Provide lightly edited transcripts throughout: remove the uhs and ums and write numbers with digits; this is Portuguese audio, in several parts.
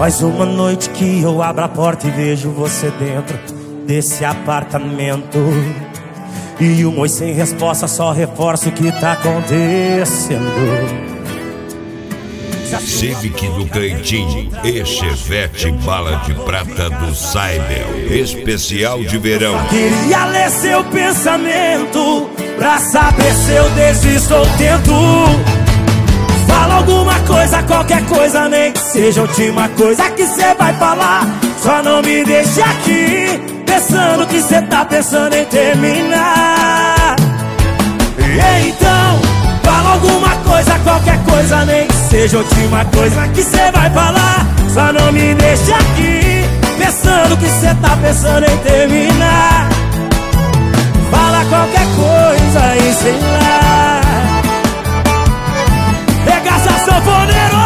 Mais uma noite que eu abro a porta e vejo você dentro desse apartamento. E um oi sem resposta só reforça o que tá acontecendo. Civic do Cleitinho e Chevette bala de prata do Saibel, especial de verão. Queria ler seu pensamento pra saber se eu desisto ou tento. Fala alguma coisa, qualquer coisa, nem que seja a última coisa que cê vai falar. Só não me deixe aqui pensando que cê tá pensando em terminar. E então, fala alguma coisa, qualquer coisa, nem que seja a última coisa que cê vai falar. Só não me deixe aqui pensando que cê tá pensando em terminar. Fala qualquer coisa e sei lá. Regaça sanfoneiro!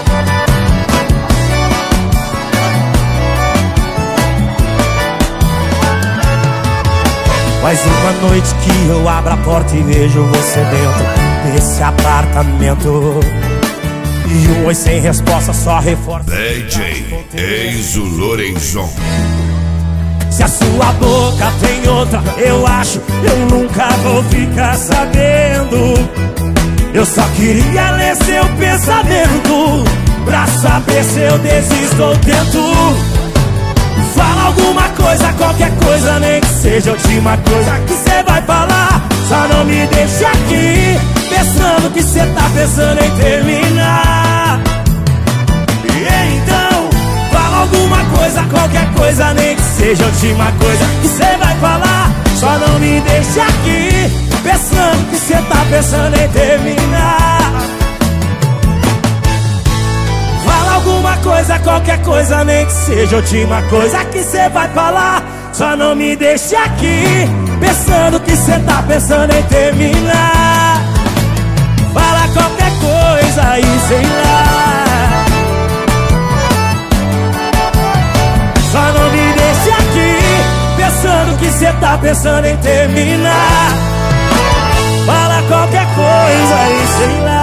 Mais uma noite que eu abro a porta e vejo você dentro desse apartamento. E um oi sem resposta só reforça. DJ Enzo Lorenzon. Se a sua boca tem outra, eu acho, eu nunca vou ficar sabendo. Eu só queria ler seu pensamento pra saber se eu desisto ou tento. Fala alguma coisa, qualquer coisa, nem que seja a última coisa que cê vai falar. Só não me deixe aqui pensando que cê tá pensando em terminar. E então, fala alguma coisa, qualquer coisa, nem que seja a última coisa que cê vai falar. Só não me deixe aqui pensando que cê tá pensando em terminar. Fala alguma coisa, qualquer coisa, nem que seja a última coisa que cê vai falar. Só não me deixe aqui pensando que cê tá pensando em terminar. Fala qualquer coisa e sei lá. Só não me deixe aqui pensando que cê tá pensando em terminar. Fala qualquer coisa e sei lá.